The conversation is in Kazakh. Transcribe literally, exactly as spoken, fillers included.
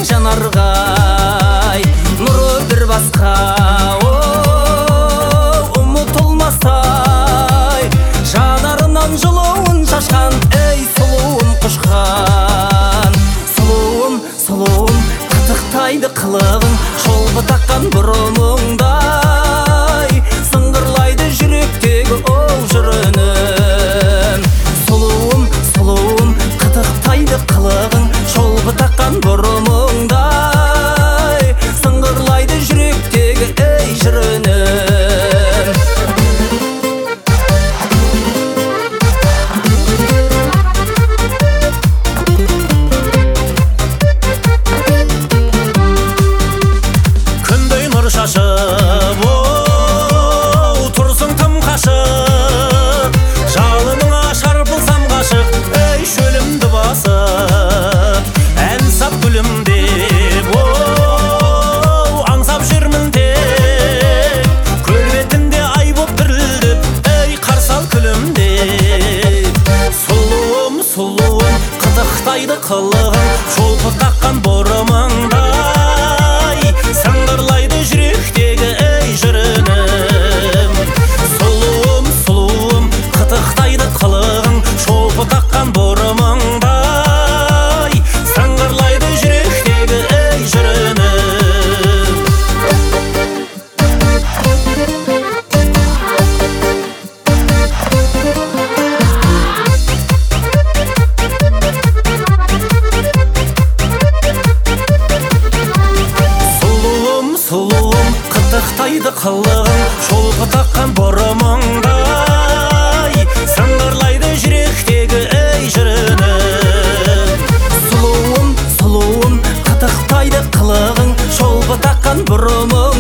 жанарғай, нұры бір басқа, ұмытылмастай, жанарынан жылуын шашқан, ей сұлуым құшқан. Сұлуым, сұлуым, қытықтайды қылығың, шолпы таққан бұрымыңдай, сыңғырлайды жүректегі ол жырының. Сұлуым, сұлуым, қытықтайды қылығың, шолпы таққан бұрымыңдай, сыңғырлайды жүректегі ей жырының. Күндей нұр шашып, оу, тұрсың тым қашып, жалыныңа шарпылсам ғашық, ей шөлімді басып, ән сап гүлімдеп, оу, аңсап жүрмін тек, көл бетінде ай боп дірілдеп, ей қарсал күлімдеп. Сұлуым, сұлуым, қытықтайды қылығың, шолпы таққан бұрымыңдай, сыңғырлайды жүректегі ей жырының. Сұлуым, сұлуым, қытықтайды қылығың, шолпы таққан бұрымыңдай, сыңғырлайды жүректегі ей жырының. Сұлуым, сұлуым, қытықтайды қылығың, шолпы таққан бұрымыңдай, сыңғырлайды жүректегі ей жырының. Сұлуым, сұлуым, қытықтайды қылығың, шолпы таққан бұрымың